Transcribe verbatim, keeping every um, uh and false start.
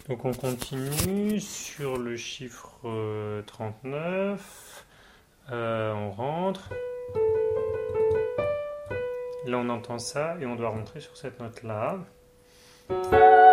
Donc on continue sur le chiffre euh, trente-neuf. Euh, on rentre. Là on entend ça et on doit rentrer sur cette note-là.